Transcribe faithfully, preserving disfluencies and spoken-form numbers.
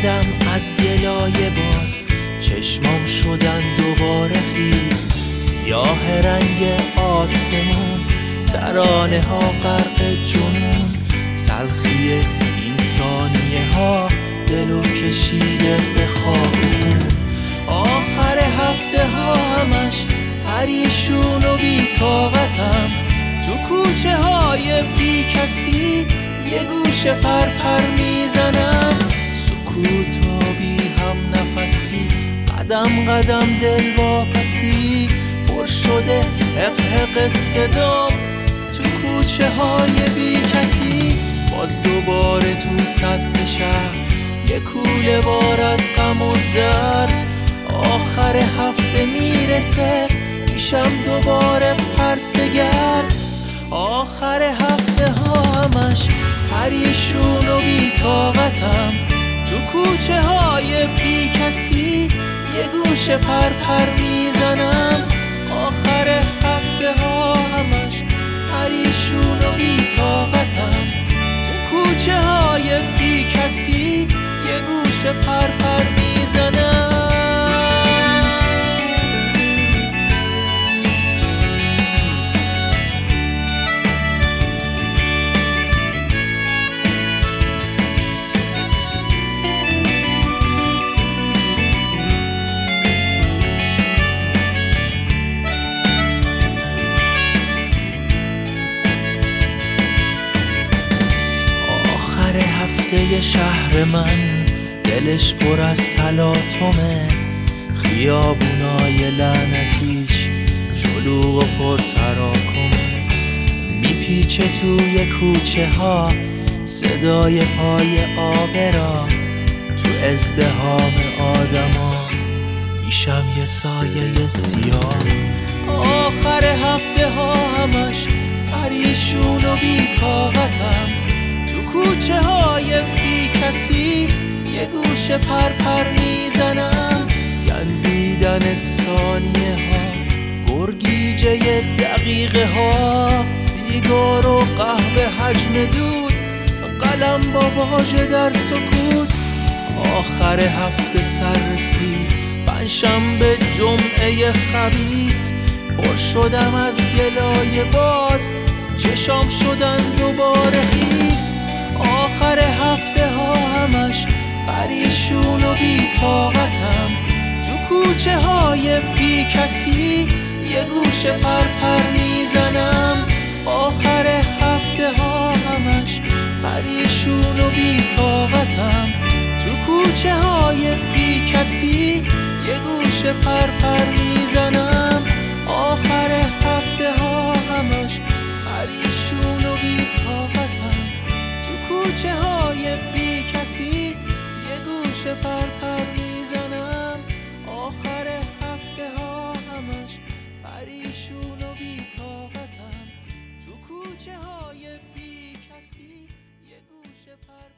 شدم از گلایه باز، چشمام شدن دوباره خیس، سیاه رنگ آسمون، ترانه ها غرق جنون، تلخی این ثانیه ها دلو کشیده به خاکون. آخر هفته ها همش پریشون و بی طاقتم، تو کوچه های بی کسی یه گوشه پر پر میزنم. سکوت ها بی هم نفسی، قدم قدم دل واپسی، پر شده حق حق صدام تو کوچه های بی کسی. باز دوباره تو سطح شهر یه کوله بار از غم و درد، آخر هفته میرسه میشم دوباره پرسه‌گرد. آخر هفته ها همش پریشون و بی طاقتم، تو کوچه های بی کسی یه گوشه پر پر میزنم. آخر هفته ها همش پریشون و بی طاقتم، تو کوچه های بی کسی یه گوشه پر پر میزنم. هفته شهر من دلش پر از تلاطمه، خیابونای لعنتیش شلوغ و پر تراکمه، میپیچه توی کوچه ها صدای پای آبرا، تو ازدحام آدما میشم یه سایه سیاه. آخر هفته ها همش پریشون و بی طاقتم، کوچه های بی کسی یه گوشه پر پر میزنم. گندیدن ثانیه ها، گرگیجه دقیقه ها، سیگار و قهوه حجم دود، قلم با واژه در سکوت. آخر هفته سر رسید پنجشنبه جمعه خبیث، پر شدم از گلایه باز، چشام شدن دوباره خیس. آخر هفته ها همش پریشون و بی طاقتم، تو کوچه های بی کسی یه گوشه پر پر میزنم. آخر هفته ها همش پریشون و بی طاقتم، تو کوچه های بی کسی یه گوشه پر پر میزنم. آخر هفته ها همش پریشون و بی طاقتم، کوچه های بی کسی یه گوشه پر پر میزنم. آخر هفته ها همش پریشون و بی طاقتم، تو کوچه های بی کسی یه گوشه پر